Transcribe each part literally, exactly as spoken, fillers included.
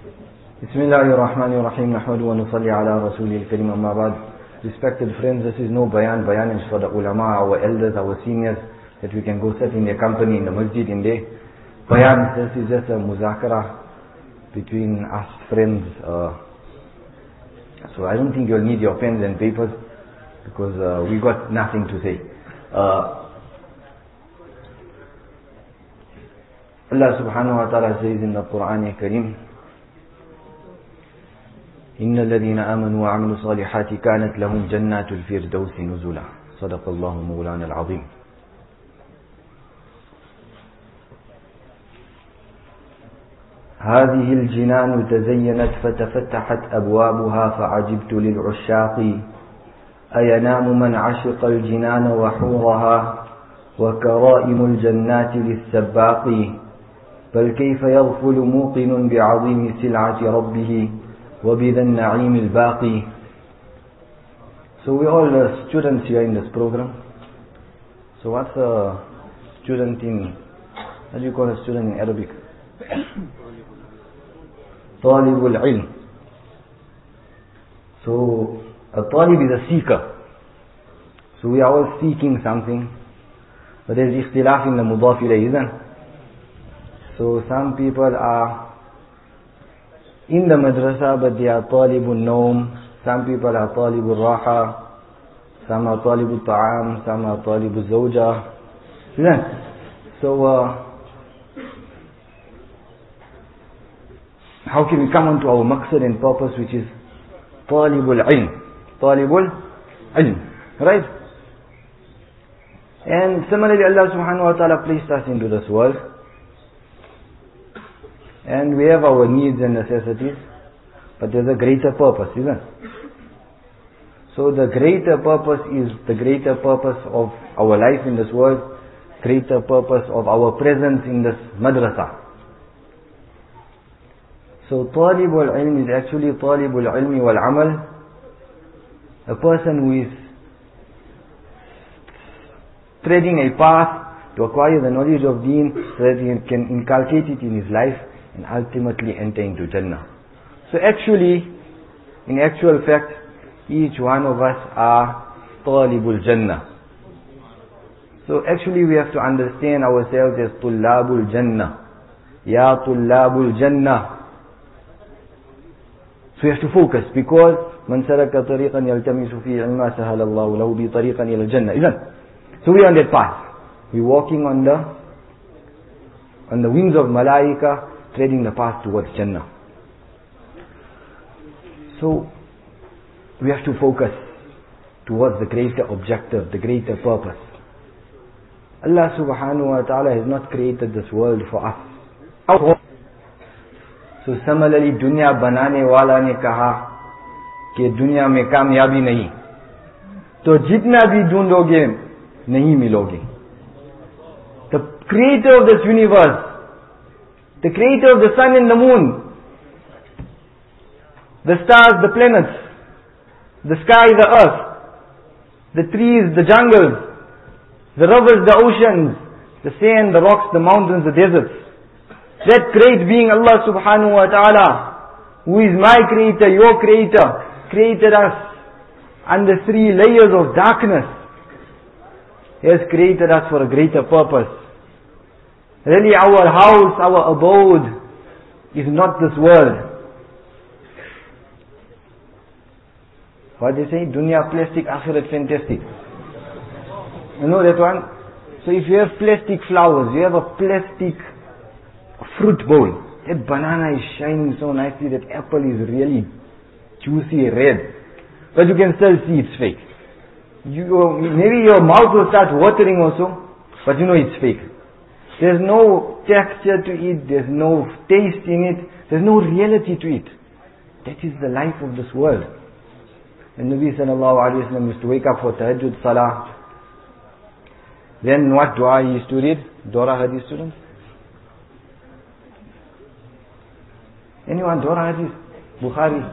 Bismillahirrahmanirrahim. Nahmadu wa nusalli ala rasulil karim, amma ba'd. Respected friends, this is no bayan. Bayan is for the ulama, our elders, our seniors, that we can go sit in their company in the masjid in there. Bayan, this is just a muzakara between us friends. Uh, so I don't think you'll need your pens and papers because uh, we got nothing to say. Uh, Allah subhanahu wa ta'ala says in the Quran Kareem, إن الذين آمنوا وعملوا الصالحات كانت لهم جنات الفردوس نزلا. صدق الله مولانا العظيم. هذه الجنان تزينت فتفتحت أبوابها فعجبت للعشاق أينام من عشق الجنان وحورها وكرائم الجنات للسباق بل كيف يغفل موقن بعظيم سلعة ربه وَبِذَا النَّعِيمِ الْبَاقِي. So we all uh, students here in this program. So what's a student in, how do you call a student in Arabic? Talibul ilm. So a talib is a seeker. So we are all seeking something. But there is ikhtilaf in the mudaf ilayh, isn't it? So some people are in the madrasa, but they are talibul nawm. Some people are talibul raha. Some are talibul ta'am. Some are talibul zawja. So, uh, how can we come on to our maqsad and purpose, which is talibul ilm? Talibul ilm. Right? And similarly, Allah subhanahu wa ta'ala placed us into this world. And we have our needs and necessities, but there's a greater purpose, isn't it? So the greater purpose is the greater purpose of our life in this world, greater purpose of our presence in this madrasa. So talibul ilm is actually talibul ilmi wal amal, a person who is treading a path to acquire the knowledge of deen so that he can inculcate it in his life and ultimately enter into Jannah. So actually, in actual fact, each one of us are Talibul Jannah. So actually we have to understand ourselves as Tullabul Jannah. Ya Tullabul Jannah. So we have to focus, because Man saraka tariqan yaltamisu fi ilma sahala Allahu lahu bi tariqan ila Jannah. Isn't it? So we are on that path. We're walking on the on the wings of Malaika, treading the path towards Jannah. So we have to focus towards the greater objective, the greater purpose. Allah subhanahu wa ta'ala has not created this world for us. So similarly, dunya banane wala ne kaha कि दुनिया में कामयाबी नहीं, तो जितना भी ढूंढोगे नहीं मिलोगे. The creator of this universe, the creator of the sun and the moon, the stars, the planets, the sky, the earth, the trees, the jungles, the rivers, the oceans, the sand, the rocks, the mountains, the deserts. That great being Allah subhanahu wa ta'ala, who is my creator, your creator, created us under three layers of darkness. He has created us for a greater purpose. Really our house, our abode is not this world. What they say? Dunya plastic, akhirat fantastic. You know that one? So if you have plastic flowers, you have a plastic fruit bowl. That banana is shining so nicely, that apple is really juicy red. But you can still see it's fake. You, maybe your mouth will start watering also, but you know it's fake. There's no texture to it, there's no taste in it, there's no reality to it. That is the life of this world. And Nabi sallallahu alayhi wa sallam used to wake up for tahajjud salah. Then what dua he used to read? Dora Hadith students? Anyone? Dora Hadith? Bukhari?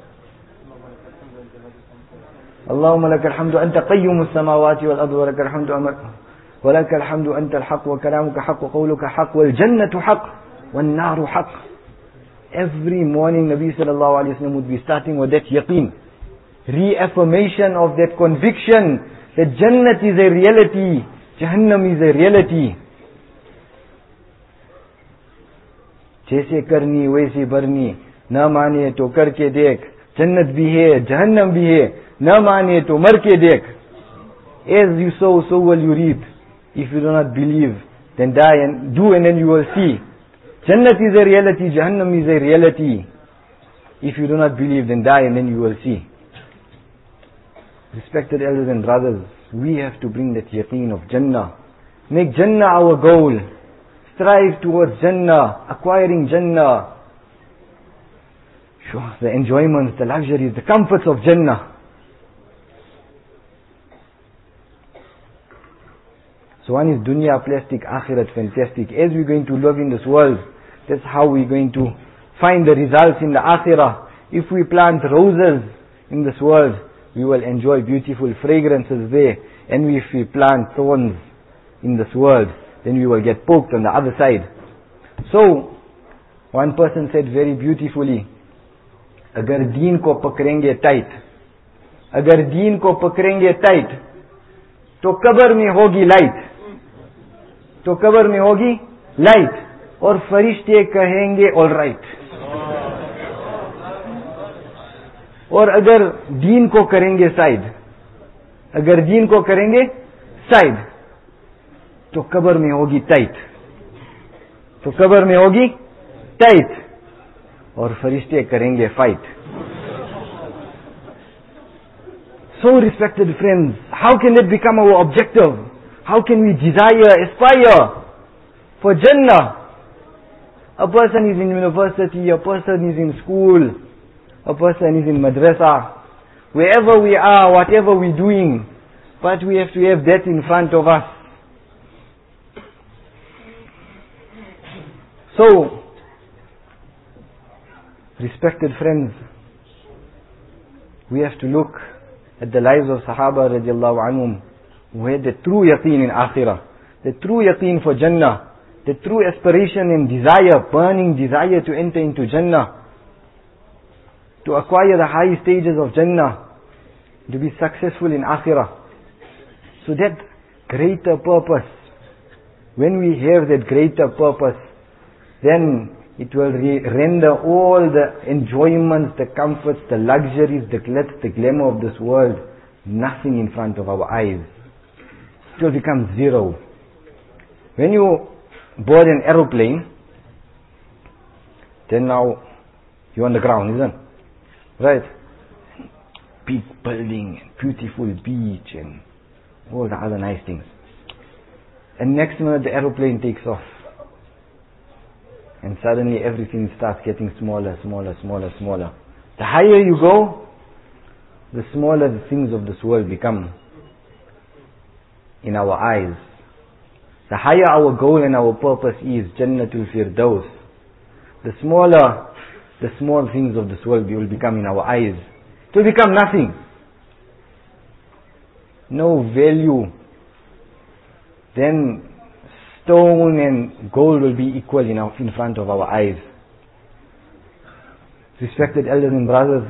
اللهم لك الحمد أنت قيوم السماوات والأرض ولك الحمد ولك الحمد أنت الحق وكلامك حق وقولك حق والجنة حق والنار حق. every morning Nabi sallallahu alayhi wa sallam would be starting with that yaqeen, reaffirmation of that conviction that Jannat is a reality, Jahannam is a reality. जैसे करनी वैसे भरनी, न माने तो करके देख, जन्नत भी है जहन्नम भी है, न माने तो मर के देख. As you sow, so will you reap. If you do not believe, then die and do, and then you will see. Jannat is a reality, Jahannam is a reality. If you do not believe, then die and then you will see. Respected elders and brothers, we have to bring that yaqeen of Jannah. Make Jannah our goal. Strive towards Jannah, acquiring Jannah. Sure, the enjoyments, the luxuries, the comforts of Jannah. So one is dunya plastic, akhirat fantastic. As we're going to live in this world, that's how we're going to find the results in the akhirah. If we plant roses in this world, we will enjoy beautiful fragrances there. And if we plant thorns in this world, then we will get poked on the other side. So, one person said very beautifully, agar deen ko pakrenge tight, agar deen ko pakrenge tight, to kabar mein hogi light, to kabar mein hogi light, aur farishte kahenge all right. और अगर दीन को करेंगे side, अगर दीन को करेंगे side, तो कब्र में होगी टाइट, तो कब्र में होगी टाइट, और फरिश्ते करेंगे fight. So respected friends, how can it become our objective? How can we desire, aspire for Jannah? A person is in university, a person is in school, a person is in madrasa, wherever we are, whatever we're doing, but we have to have that in front of us. So, respected friends, we have to look at the lives of Sahaba radiallahu anhum, who had the true yaqeen in akhirah, the true yaqeen for Jannah, the true aspiration and desire, burning desire to enter into Jannah, to acquire the high stages of Jannah, to be successful in akhirah. So that greater purpose, when we have that greater purpose, then it will re- render all the enjoyments, the comforts, the luxuries, the glitz, the glamour of this world nothing in front of our eyes. It will become zero. When you board an aeroplane, then now you're on the ground, isn't it? Right? Big building, beautiful beach, and all the other nice things. And next minute the aeroplane takes off. And suddenly everything starts getting smaller, smaller, smaller, smaller. The higher you go, the smaller the things of this world become in our eyes. The higher our goal and our purpose is, Jannatul Firdaus, the smaller the small things of this world will become in our eyes. It will become nothing. No value. Then stone and gold will be equal in, our, in front of our eyes. Respected elders and brothers,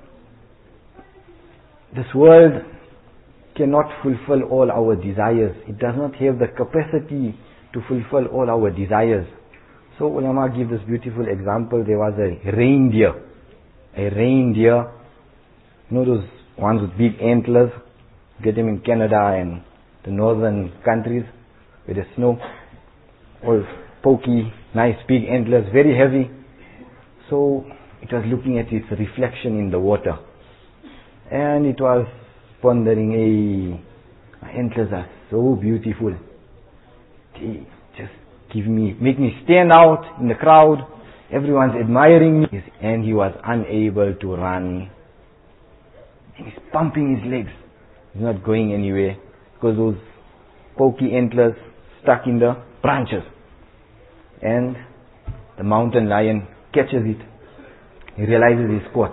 this world cannot fulfill all our desires. It does not have the capacity to fulfill all our desires. So ulama give this beautiful example. There was a reindeer. A reindeer. You know those ones with big antlers? Get them in Canada and the northern countries where there's snow. All pokey, nice big antlers, very heavy. So it was looking at its reflection in the water. And it was pondering, hey, my antlers are so beautiful. They just give me, make me stand out in the crowd. Everyone's admiring me. And he was unable to run. And he's pumping his legs. He's not going anywhere because those pokey antlers stuck in the branches. And the mountain lion catches it. He realizes he's caught.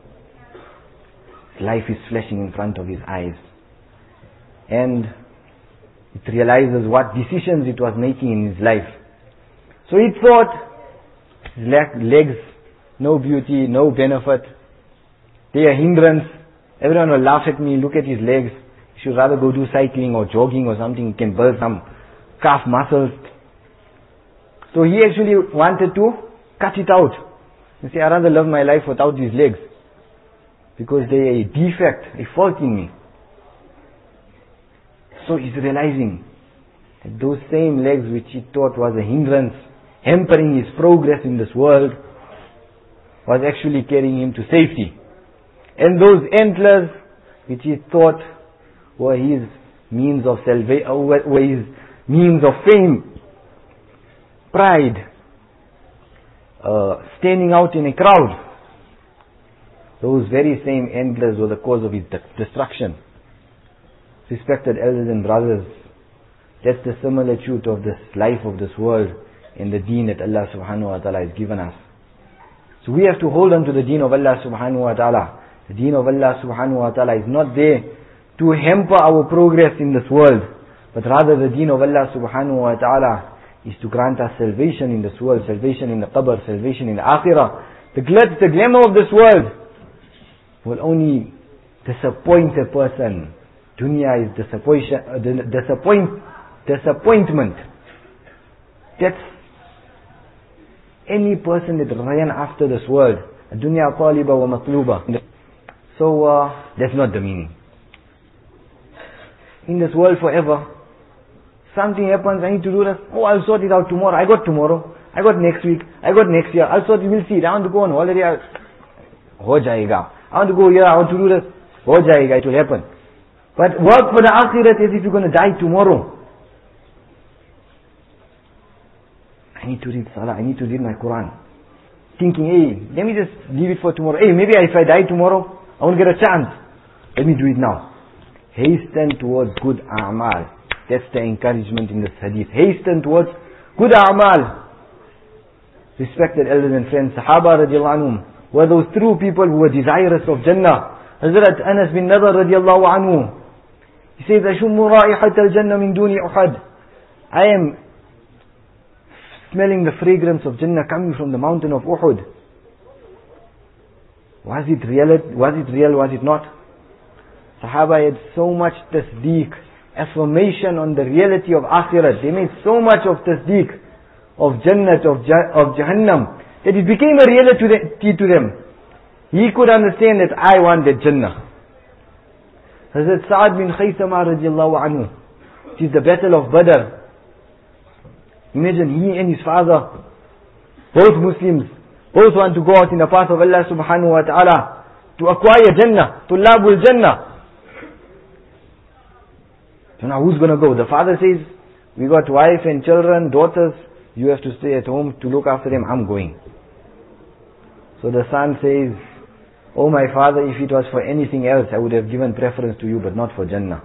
Life is flashing in front of his eyes. And it realizes what decisions it was making in his life. So he thought his legs no beauty, no benefit. They are hindrance. Everyone will laugh at me, look at his legs. He should rather go do cycling or jogging or something. He can build some calf muscles. So he actually wanted to cut it out. He said, I'd rather live my life without these legs, because they are a defect, a fault in me. So he's realizing that those same legs which he thought was a hindrance, hampering his progress in this world, was actually carrying him to safety. And those antlers which he thought were his means of salvation, were his means of fame, pride, uh, standing out in a crowd, those very same antlers were the cause of his destruction. Respected elders and brothers, that's the similitude of this life of this world and the deen that Allah subhanahu wa ta'ala has given us. So we have to hold on to the deen of Allah subhanahu wa ta'ala. The deen of Allah subhanahu wa ta'ala is not there to hamper our progress in this world, but rather the deen of Allah subhanahu wa ta'ala is to grant us salvation in this world, salvation in the qabr, salvation in the akhirah. The glitz, the glamour of this world will only disappoint a person. Dunya is disappoint, uh, disappoint, disappointment. That's any person that ran after this world. Dunya taliba wa matluba. So uh, that's not the meaning. In this world forever, something happens, I need to do this. Oh, I'll sort it out tomorrow. I got tomorrow. I got next week. I got next year. I'll sort it. We'll see. I want to go on holiday. Ho jayega. I want to go here. I want to do this. Ho jayega. It will happen. But work for the akhirat as if you're going to die tomorrow. I need to read Salah. I need to read my Quran. Thinking, hey, let me just leave it for tomorrow. Hey, maybe if I die tomorrow, I won't get a chance. Let me do it now. Hasten towards good a'mal. That's the encouragement in this hadith. Hasten towards good a'mal. Respected elders and friends, Sahaba radiallahu anhum were those true people who were desirous of Jannah. Hazrat Anas bin Nadar radiallahu anhu, he says, Ashummu ra'ihat al-Jannah min duni Uhud. I am smelling the fragrance of Jannah coming from the mountain of Uhud. Was it real? Was it real? Was it not? Sahaba had so much tasdeeq, affirmation on the reality of akhirat. They made so much of tasdeeq, of Jannat, of, of Jahannam, that it became a reality to them. He could understand that I want that Jannah. Hazrat Sa'ad bin Khaysama radiallahu anhu, it is the battle of Badr. Imagine he and his father, both Muslims, both want to go out in the path of Allah subhanahu wa ta'ala to acquire Jannah, to labul Jannah. So now who's going to go? The father says, we got wife and children, daughters, you have to stay at home to look after them, I'm going. So the son says, oh my father, if it was for anything else, I would have given preference to you, but not for Jannah.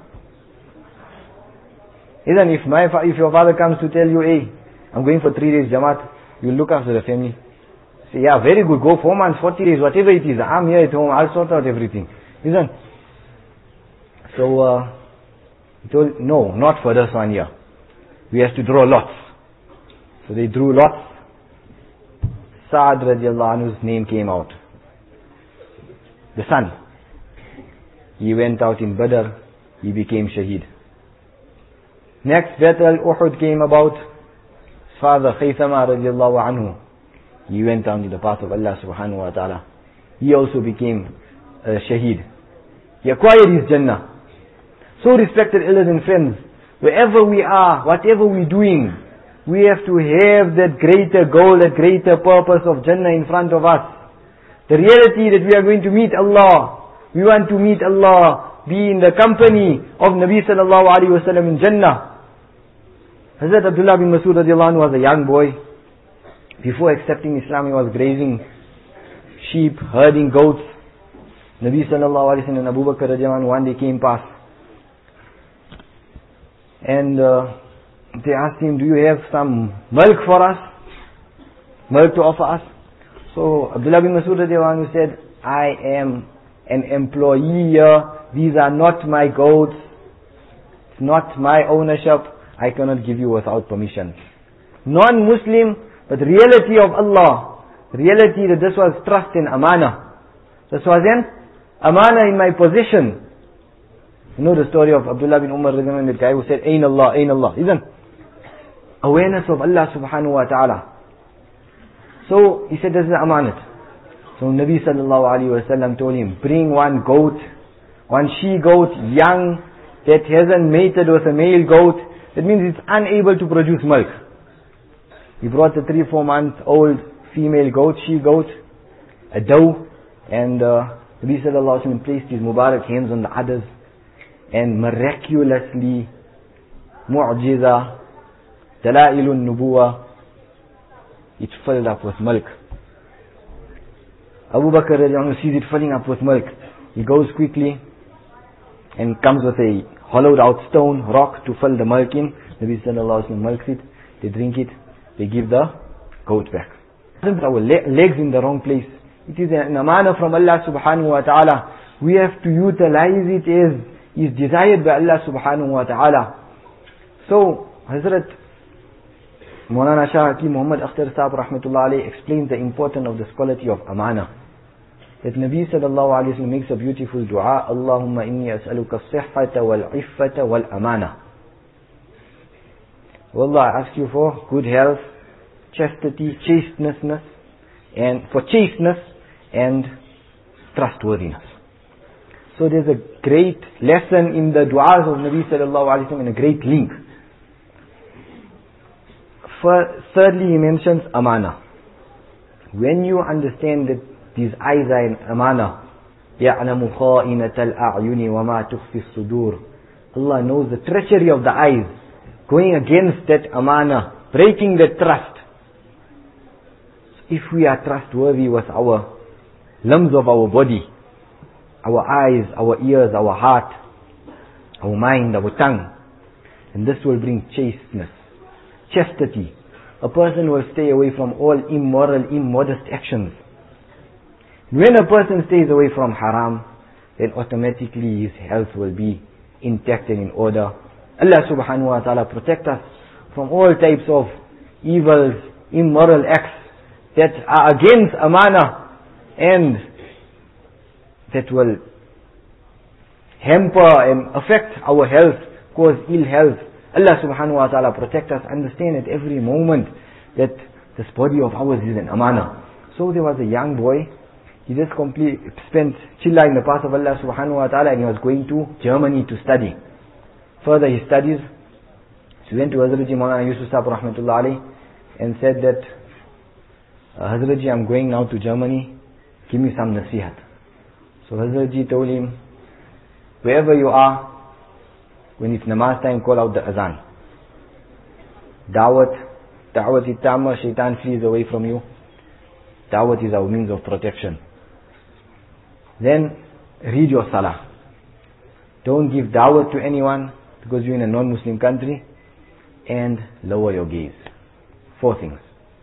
Even if my fa- if your father comes to tell you, hey, I'm going for three days Jamaat, you look after the family. Say, yeah, very good, go four months, forty days, whatever it is, I'm here at home, I'll sort out everything. Isn't? So, uh, he told, no, not for this one here. We have to draw lots. So they drew lots. Sa'ad radiallahu anhu's name came out. The son. He went out in Badr, he became shaheed. Next battle, Uhud came about. His father, Khaythama radiallahu anhu, he went down to the path of Allah subhanahu wa ta'ala. He also became a shaheed. He acquired his Jannah. So respected elders and friends, wherever we are, whatever we're doing, we have to have that greater goal, that greater purpose of Jannah in front of us. The reality that we are going to meet Allah. We want to meet Allah, be in the company of Nabi sallallahu alayhi wa sallam in Jannah. Hazrat Abdullah bin Masud radiallahu anhu was a young boy. Before accepting Islam, he was grazing sheep, herding goats. Nabi sallallahu alayhi wa sallam and Abu Bakr radiallahu anhu one day came past. And uh, they asked him, do you have some milk for us? Milk to offer us? So Abdullah bin Masud radiallahu anhu said, I am an employee here. These are not my goats. It's not my ownership. I cannot give you without permission. Non-Muslim, but reality of Allah. reality that this was trust in amana. This was an amana in my possession. You know the story of Abdullah bin Umar, the guy who said, Ain Allah, Ain Allah, isn't? Awareness of Allah subhanahu wa ta'ala. So he said, this is amanat. So Nabi sallallahu alayhi wa sallam told him, bring one goat, one she goat, young, that hasn't mated with a male goat. That means it's unable to produce milk. He brought a three, four month old female goat, she goat, a doe, and uh, Nabi sallallahu alayhi wa sallam placed his Mubarak hands on the others, and miraculously, mu'jiza, dalailun nubuwa, it filled up with milk. Abu Bakr sees it filling up with milk. He goes quickly and comes with a hollowed out stone, rock to fill the milk in. Nabi sallallahu alayhi wa sallam milks it, they drink it, they give the goat back. Our legs in the wrong place. It is an amana from Allah subhanahu wa ta'ala. We have to utilize it as is desired by Allah subhanahu wa ta'ala. So, Hazrat Maulana Shah Hakim Muhammad Akhtar Sahib rahmatullah alayhi explains the importance of this quality of amana. That Nabi sallallahu alayhi wa sallam makes a beautiful dua, Allahumma inni as'aluka as-sihhata wal-iffata wal-amana. Wallah, I ask you for good health, chastity, chasteness, and for chasteness and trustworthiness. So there's a great lesson in the du'as of Nabi sallallahu alayhi wa sallam and a great link. For, thirdly, he mentions amana. When you understand that these eyes are in amana, يَعْلَمُ خَائِنَةَ الْأَعْيُنِ وَمَا تُخْفِي الصُّدُورِ, Allah knows the treachery of the eyes, going against that amana, breaking that trust. If we are trustworthy with our limbs of our body, our eyes, our ears, our heart, our mind, our tongue, and this will bring chasteness, chastity. A person will stay away from all immoral, immodest actions. When a person stays away from haram, then automatically his health will be intact and in order. Allah subhanahu wa ta'ala protect us from all types of evils, immoral acts that are against amana and that will hamper and affect our health, cause ill health. Allah subhanahu wa ta'ala protect us. Understand at every moment that this body of ours is an amana. So there was a young boy, he just complete, spent chilla in the path of Allah subhanahu wa ta'ala, and he was going to Germany to study. Further his studies, so he went to Hazrat Maulana Yusuf Sahib rahmatullah alayhi and said that, uh, Hazrat Ji, I'm going now to Germany, give me some nasihat. So Hazrat Ji told him, wherever you are, when it's namaz time, call out the azan. Dawat, da'wat ittama, shaitan flees away from you. Dawat is our means of protection. Then read your salah. Don't give dawat to anyone because you're in a non-Muslim country, and lower your gaze. Four things.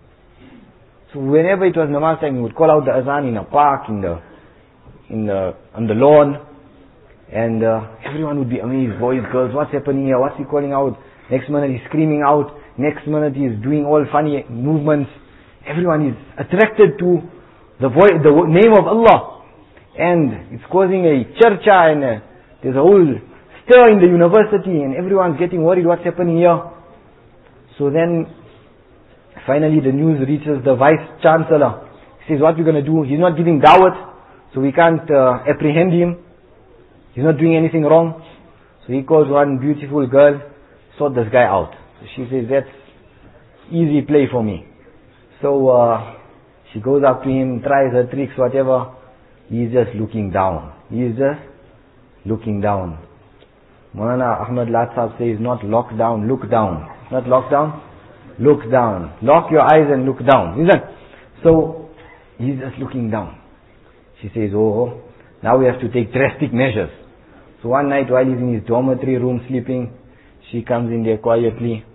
So whenever it was namaz time, he would call out the azan in a park, in the, in the, on the lawn, and uh, everyone would be amazed. Boys, girls, what's happening here? What's he calling out? Next minute he's screaming out. Next minute he's doing all funny movements. Everyone is attracted to the voice, the name of Allah, and it's causing a churcha, and a, there's a whole stir in the university, and everyone's getting worried what's happening here. So then finally the news reaches the vice chancellor. He says, what we're going to do? He's not giving dawat, so we can't uh, apprehend him. He's not doing anything wrong. So he calls one beautiful girl, sort this guy out. So she says, that's easy play for me. So uh, she goes up to him, tries her tricks, whatever. He's just looking down. He's just looking down. Maulana Ahmad Lat Sahib says, not lock down, look down. Not lock down, look down. Lock your eyes and look down. Isn't? So he's just looking down. She says, oh, now we have to take drastic measures. So one night while he's in his dormitory room sleeping, she comes in there quietly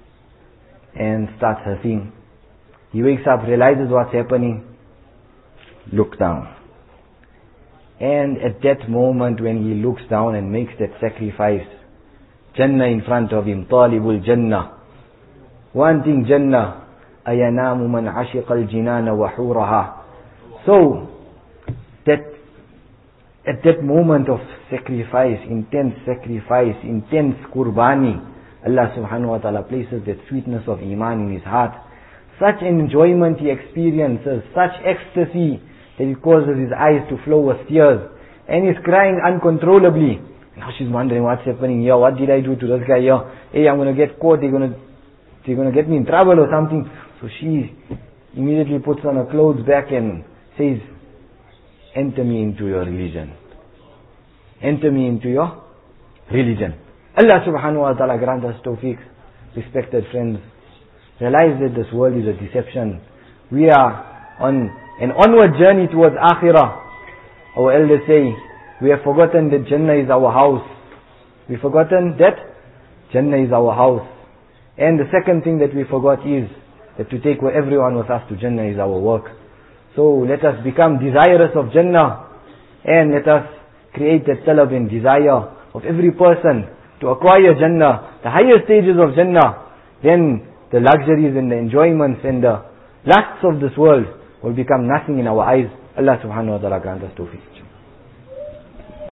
and starts her thing. He wakes up, realizes what's happening, look down. And at that moment when he looks down and makes that sacrifice, Jannah in front of him, Talibul Jannah, wanting Jannah, أَيَنَامُ مَنْ عَشِقَ الْجِنَانَ وَحُورَهَا. So, that at that moment of sacrifice, intense sacrifice, intense qurbani, Allah subhanahu wa ta'ala places that sweetness of iman in his heart. Such enjoyment he experiences, such ecstasy that it causes his eyes to flow with tears. And he's crying uncontrollably. Now she's wondering what's happening here, what did I do to this guy here? Hey, I'm going to get caught, they're going to, they're going to get me in trouble or something. So she immediately puts on her clothes back and says, enter me into your religion. Enter me into your religion. Allah subhanahu wa ta'ala grant us tawfiq. Respected friends, realize that this world is a deception. We are on an onward journey towards akhirah. Our elders say, we have forgotten that Jannah is our house. We've forgotten that Jannah is our house. And the second thing that we forgot is that to take everyone with us to Jannah is our work. So let us become desirous of Jannah, and let us create that talab and desire of every person to acquire Jannah, the higher stages of Jannah. Then the luxuries and the enjoyments and the lusts of this world will become nothing in our eyes. Allah subhanahu wa ta'ala grant us tawfiq.